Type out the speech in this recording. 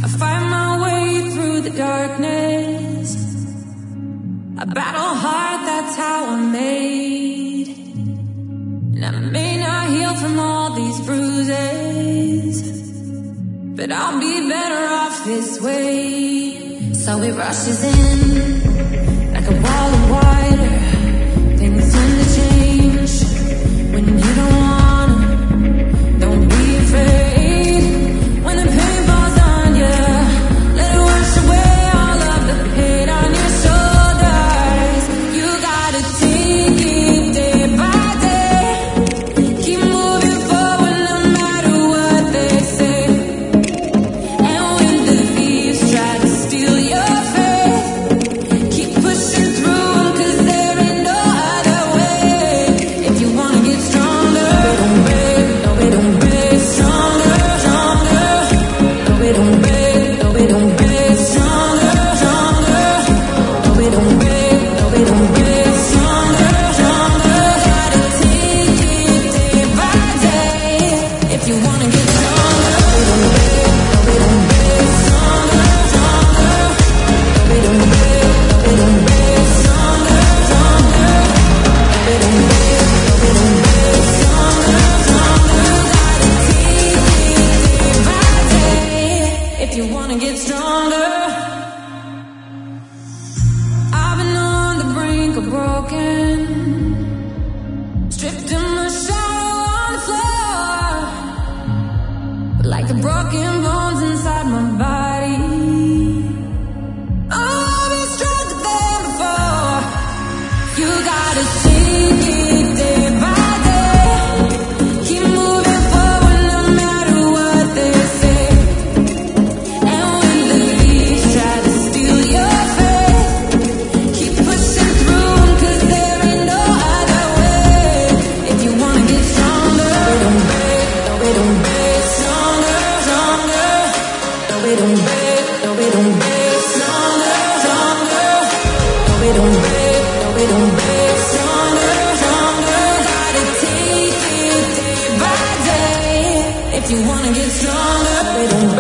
I find my way through the darkness. I battle hard, that's how I'm made. And I may not heal from all these bruises, but I'll be better off this way. So it rushes in like a wall of water. Things tend to change when you don't wanna. Don't be afraid when the pain falls on you. Let it wash away all of the pain on your shoulders. You gotta take it day by day. Keep moving forward no matter what they say. And when the thieves try to steal your faith, keep pushing through 'em 'cause there ain't no other way. If you wanna get stronger, don't break, no we don't break. Stronger, stronger, no we don't break, no we don't break. Stronger, stronger, no we don't break, no we don't break. Stronger, stronger, gotta take it day by day. If you wanna get stronger, we don't break, no we don't break. Stronger, stronger, no we don't break, no we don't break. Stronger, stronger, no we don't break, no we don't break. Stronger, stronger, gotta take it day by day. If you wanna get stronger. I've been on the brink of broken, stripped in my shadow on the floor, like the broken bones inside my body. Oh, I've been stronger than before. You gotta take it day by day. Keep moving forward no matter what they say. And when the thieves try to steal your faith, keep pushing through 'em 'cause there ain't no other way. If you wanna get stronger, we don't break, no we don't break. Stronger, stronger, no we don't break, no we don't break. Stronger, stronger, no we don't break, no we don't break. Stronger, stronger, gotta take it day by day. If you wanna get stronger, we don't